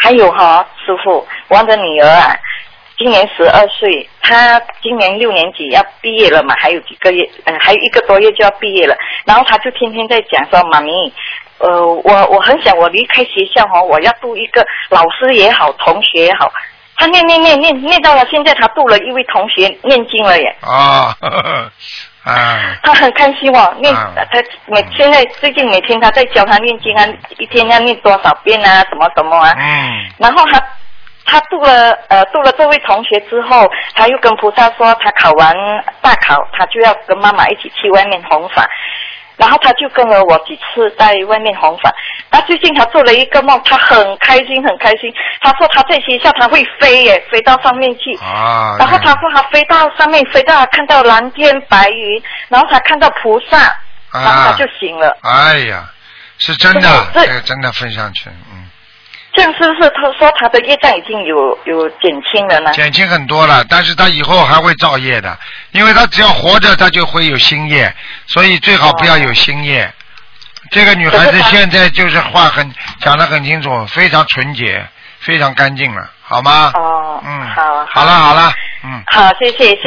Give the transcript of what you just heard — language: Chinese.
还有师傅，我的女儿啊，今年12岁，她今年6年级要毕业了嘛，还有几个月，还有1个多月就要毕业了。然后她就天天在讲说，妈咪，我很想我离开学校我要度一个老师也好，同学也好。她念到了现在，她度了一位同学念经了耶。 啊。 他很开心他现在最近每天他在教他念经啊，一天要念多少遍啊，什么什么啊。然后他度了这位同学之后，他又跟菩萨说，他考完大考，他就要跟妈妈一起去外面弘法。然后他就跟了我几次在外面弘法。那最近他做了一个梦，他很开心很开心。他说他在学校他会飞耶，飞到上面去。然后他说他飞到上面，飞到看到蓝天白云，然后他看到菩萨，然后他就醒了。 哎呀，是真的，这个真的分上去。 这样是不是他说他的业障已经有减轻了呢？ 减轻很多了，但是他以后还会造业的，因为他只要活着，他就会有新业，所以最好不要有新业。这个女孩子现在就是话讲得很清楚，非常纯洁，非常干净了，好吗？ 好了。 好了。 好，谢谢。